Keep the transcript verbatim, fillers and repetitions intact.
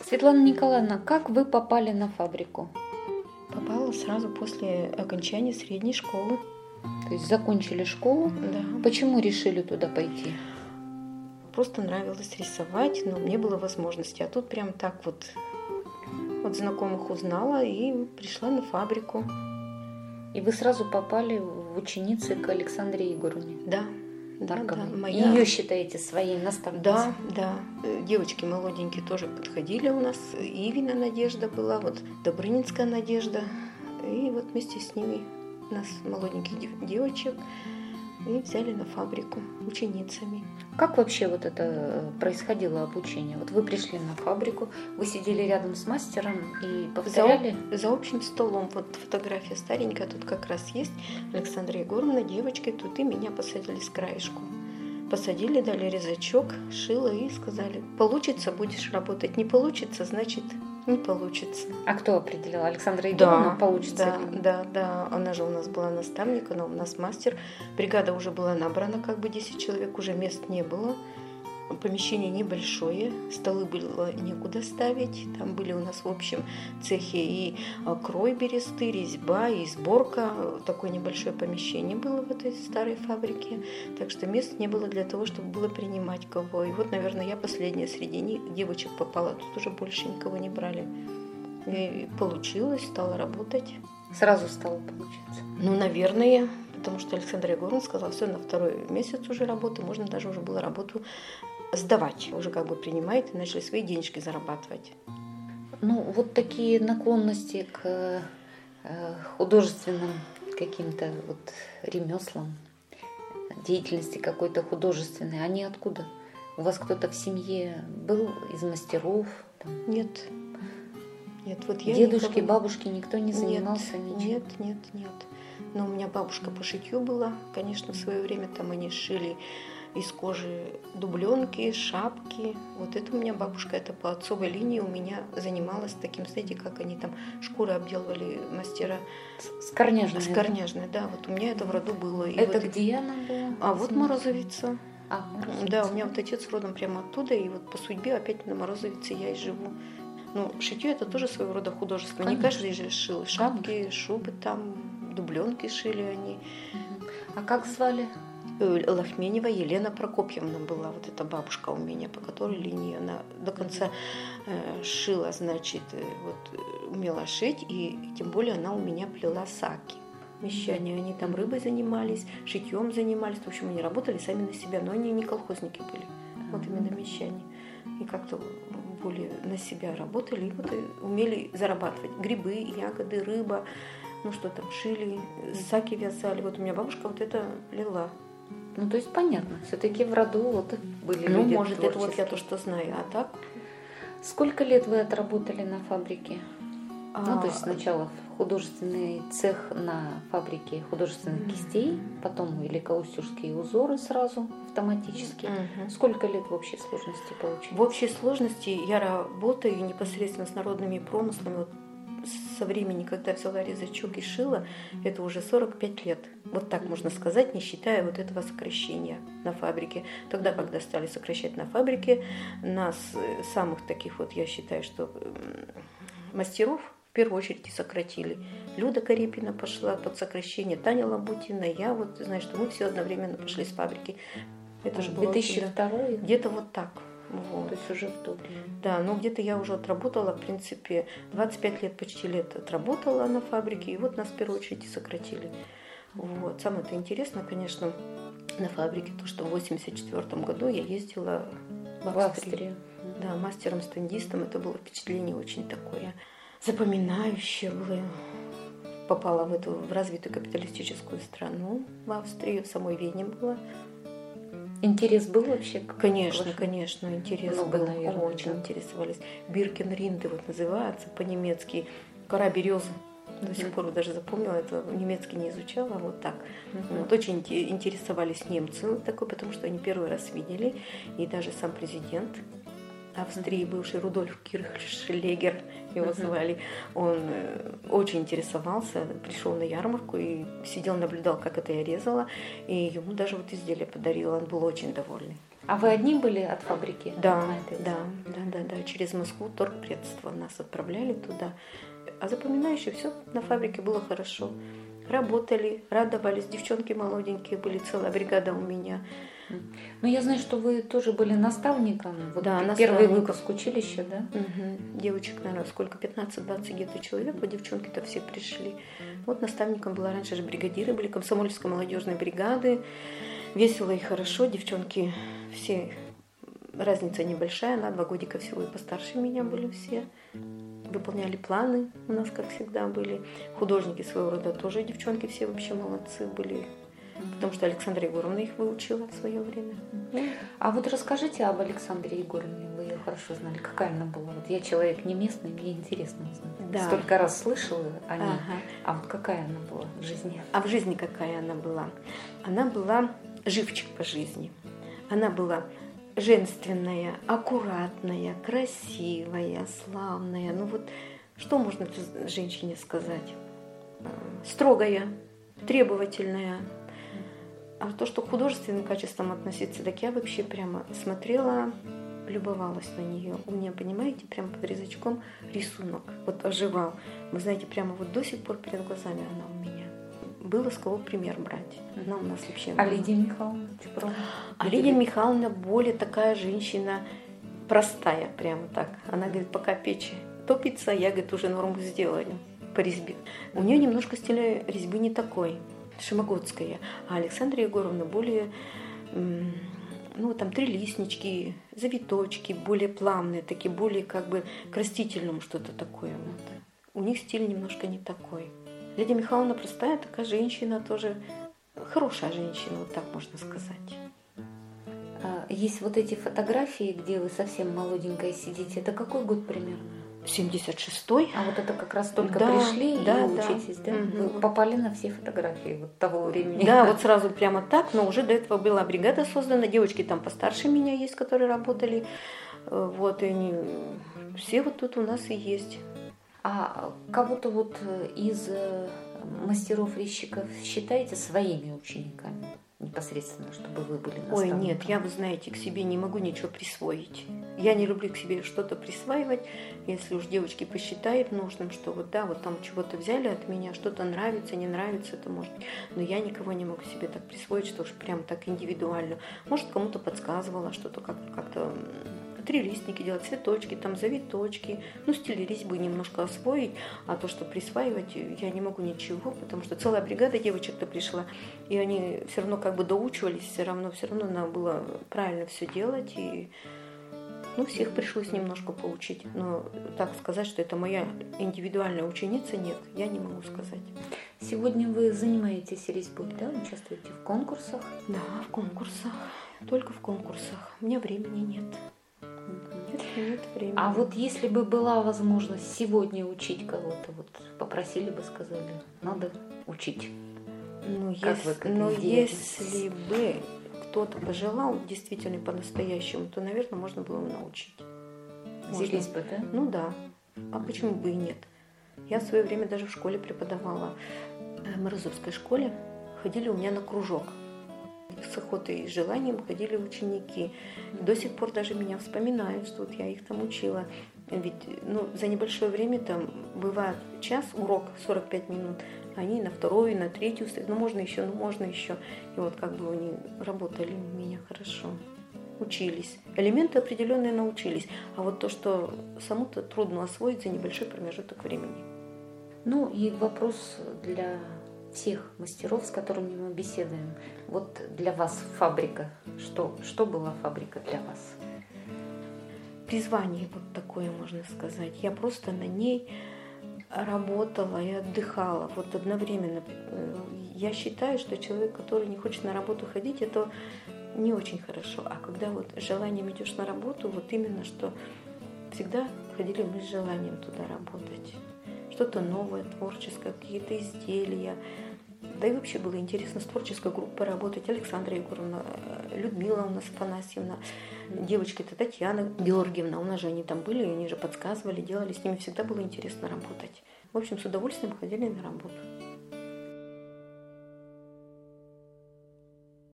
Светлана Николаевна, как вы попали на фабрику? Попала сразу после окончания средней школы. То есть закончили школу? Да. Почему решили туда пойти? Просто нравилось рисовать, но не было возможности. А тут прям так вот от знакомых узнала и пришла на фабрику. И вы сразу попали в ученицы к Александре Егоровне? Да. Да, да, моя... Ее считаете своей наставницей? Да, да. Девочки молоденькие тоже подходили у нас. Ивина Надежда была, вот Добрынинская Надежда. И вот вместе с ними нас, молоденьких девочек, и взяли на фабрику ученицами. Как вообще вот это происходило обучение? Вот вы пришли на фабрику, вы сидели рядом с мастером и повторяли? За, за общим столом. Вот фотография старенькая, тут как раз есть. Александра Егоровна, девочки, тут и меня посадили с краешку. Посадили, дали резачок, шила и сказали: получится, будешь работать, не получится, значит, не получится. А кто определил? Александра Егоровна, да, получится? Да, ли? да, да. Она же у нас была наставник, она у нас мастер. Бригада уже была набрана, как бы десять человек, уже мест не было. Помещение небольшое, столы было некуда ставить. Там были у нас в общем цехе и крой бересты, резьба, и сборка. Такое небольшое помещение было в этой старой фабрике. Так что мест не было для того, чтобы было принимать кого. И вот, наверное, я последняя среди них, девочек попала. Тут уже больше никого не брали. И получилось, стала работать. Сразу стало получаться? Ну, наверное, потому что Александра Егоровна сказала: все, на второй месяц уже работы, можно даже уже было работу сдавать. Уже как бы принимает, и начали свои денежки зарабатывать. Ну, вот такие наклонности к художественным каким-то вот ремеслам, деятельности какой-то художественной, они откуда? У вас кто-то в семье был из мастеров? Там? Нет. Нет, вот я Дедушки, никого... бабушки, никто не занимался нет, ничем? Нет, нет, нет. Но у меня бабушка по шитью была, конечно, в свое время там они шили из кожи дубленки, шапки. Вот это у меня бабушка, это по отцовой линии у меня занималась таким, знаете, как они там шкуры обделывали мастера. Скорняжная. Скорняжная, да. Вот у меня это в роду было. И это вот... где она была? А вот Морозовица. А, Морозовица. Да, у меня вот отец родом прямо оттуда, и вот по судьбе опять на Морозовице я и живу. Ну, шитье это тоже своего рода художество. Конечно. Не каждый же шил. Шапки, конечно. Шубы там, дубленки шили они. А как звали? Лохменева Елена Прокопьевна была, вот эта бабушка у меня, по которой линии она до конца э, шила, значит, э, вот умела шить, и тем более она у меня плела саки. Мещане, они там рыбой занимались, шитьем занимались, в общем, они работали сами на себя, но они не колхозники были, вот именно мещане. И как-то более на себя работали, и вот и умели зарабатывать. Грибы, ягоды, рыба, ну что там, шили, саки вязали. Вот у меня бабушка вот это плела. Ну, то есть понятно, все-таки в роду вот были ну, люди Ну, может, это творческие. вот я то, что знаю, а так? Сколько лет вы отработали на фабрике? А... Ну, то есть сначала художественный цех на фабрике художественных mm-hmm. кистей, потом великоустюжские узоры сразу автоматически. Mm-hmm. Сколько лет в общей сложности получилось? В общей сложности я работаю непосредственно с народными промыслами. Вот со времени, когда я взяла резачок и шила, это уже сорок пять лет. Вот так можно сказать, не считая вот этого сокращения на фабрике. Тогда, когда стали сокращать на фабрике, нас, самых таких вот, я считаю, что мастеров в первую очередь и сократили. Люда Карепина пошла под сокращение, Таня Лабутина, я вот, знаешь, что мы все одновременно пошли с фабрики. Это же было две тысячи второй? Где-то вот так. Вот. То есть уже в то время. Да, ну где-то я уже отработала, в принципе, двадцать пять лет, почти лет отработала на фабрике, и вот нас в первую очередь и сократили. Вот. Самое-то интересное, конечно, на фабрике, то, что в восемьдесят четвёртом году я ездила в Австрию. В Австрию. Да, мастером-стендистом, это было впечатление очень такое запоминающее было. Попала в эту в развитую капиталистическую страну, в Австрию, в самой Вене была. Интерес был вообще? Конечно, Прошу. конечно, интерес Много, был. наверное, очень да. интересовались. Биркенринды вот называется по-немецки. Кора березы. До сих пор даже запомнила, это немецкий не изучала, вот так. Uh-huh. Вот, очень интересовались немцы такой, потому что они первый раз видели. И даже сам президент Австрии, бывший Рудольф Кирхшлегер, его uh-huh. звали, он очень интересовался, пришел на ярмарку и сидел, наблюдал, как это я резала, и ему даже вот изделие подарила, он был очень довольный. А вы одни были от фабрики? Да, да, да, да, да. Через Москву торгпредство нас отправляли туда. А запоминающее все на фабрике было хорошо. Работали, радовались. Девчонки молоденькие были, целая бригада у меня. Ну, я знаю, что вы тоже были наставником. Вот да, первый выпуск училища, да? Угу. Девочек, наверное, сколько? пятнадцать-двадцать где-то человек. Вот девчонки-то все пришли. Вот наставником была раньше же бригадиры, были комсомольской молодежной бригады. Весело и хорошо. Девчонки все, разница небольшая, на два годика всего и постарше меня были все. Выполняли планы у нас, как всегда, были. Художники своего рода тоже девчонки все вообще молодцы были. Потому что Александра Егоровна их выучила в свое время. А вот расскажите об Александре Егоровне, вы ее хорошо знали. Какая она была? Вот я человек не местный, мне интересно узнать. Да. Столько раз слышала о ней. Ага. А вот какая она была в жизни? А в жизни какая она была? Она была живчик по жизни. Она была женственная, аккуратная, красивая, славная. Ну вот, что можно женщине сказать? Строгая, требовательная. А то, что к художественным качествам относиться, так я вообще прямо смотрела, любовалась на нее. У меня, понимаете, прямо под резачком рисунок вот оживал. Вы знаете, прямо вот до сих пор перед глазами она у меня. Было с кого пример брать. Она у нас вообще... А Лидия Михайловна Чупрова? А Лидия Михайловна более такая женщина простая, прямо так. Она говорит, пока печь топится, я, говорит, уже норму сделаю по резьбе. У нее немножко стиль резьбы не такой. Шимогодская, а Александра Егоровна более, ну, там, трилистнички, завиточки, более плавные, такие, более, как бы, к растительному что-то такое. Вот. У них стиль немножко не такой. Лидия Михайловна простая такая женщина, тоже хорошая женщина, вот так можно сказать. Есть вот эти фотографии, где вы совсем молоденькая сидите, это какой год примерно? семьдесят шестой. А вот это как раз только да, пришли да, и учитесь, да? да? Вы попали на все фотографии вот того времени. Да, вот сразу прямо так, но уже до этого была бригада создана, девочки там постарше меня есть, которые работали, вот, и они все вот тут у нас и есть. А кого-то вот из мастеров-резчиков считаете своими учениками? Непосредственно, чтобы вы были наставником? Ой, нет, я, вы знаете, к себе не могу ничего присвоить. Я не люблю к себе что-то присваивать. Если уж девочки посчитают нужным, что вот да, вот там чего-то взяли от меня, что-то нравится, не нравится, это может. Но я никого не могу себе так присвоить, что уж прям так индивидуально. Может, кому-то подсказывала что-то, как-то, как-то трилистники делать, цветочки, там завиточки, ну, стиль резьбы немножко освоить, а то, что присваивать, я не могу ничего, потому что целая бригада девочек-то пришла, и они все равно как бы доучивались, все равно, все равно надо было правильно все делать, и ну, всех пришлось немножко поучить, но так сказать, что это моя индивидуальная ученица, нет, я не могу сказать. Сегодня вы занимаетесь резьбой, да, участвуете в конкурсах? Да, в конкурсах, только в конкурсах, у меня времени нет. Нет времени. А вот если бы была возможность сегодня учить кого-то, вот попросили бы, сказали, надо учить. Ну, если, но если бы кто-то пожелал действительно по-настоящему, то, наверное, можно было бы научить. Взялись бы, да? Ну да. А почему бы и нет? Я в свое время даже в школе преподавала. В Морозовской школе ходили у меня на кружок. С охотой и желанием ходили ученики. До сих пор даже меня вспоминают, что вот я их там учила. Ведь ну, за небольшое время там бывает час, урок сорок пять минут, они на вторую, на третью, ну можно еще, ну можно еще. И вот как бы они работали у меня хорошо, учились. Элементы определенные научились. А вот то, что саму-то трудно освоить за небольшой промежуток времени. Ну и вопрос для всех мастеров, с которыми мы беседуем. Вот для вас фабрика. Что, что была фабрика для вас? Призвание вот такое, можно сказать. Я просто на ней работала и отдыхала. Вот одновременно. Я считаю, что человек, который не хочет на работу ходить, это не очень хорошо. А когда вот с желанием идешь на работу, вот именно что всегда ходили мы с желанием туда работать. Что-то новое, творческое, какие-то изделия. Да и вообще было интересно с творческой группой работать. Александра Егоровна, Людмила у нас Афанасьевна, девочки-то Татьяна Георгиевна, у нас же они там были, они же подсказывали, делали, с ними всегда было интересно работать. В общем, с удовольствием ходили на работу.